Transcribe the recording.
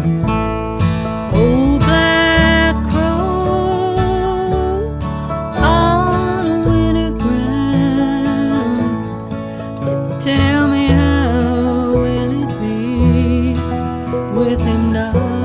Old black crow on a winter ground. Tell me, how will it be with him now?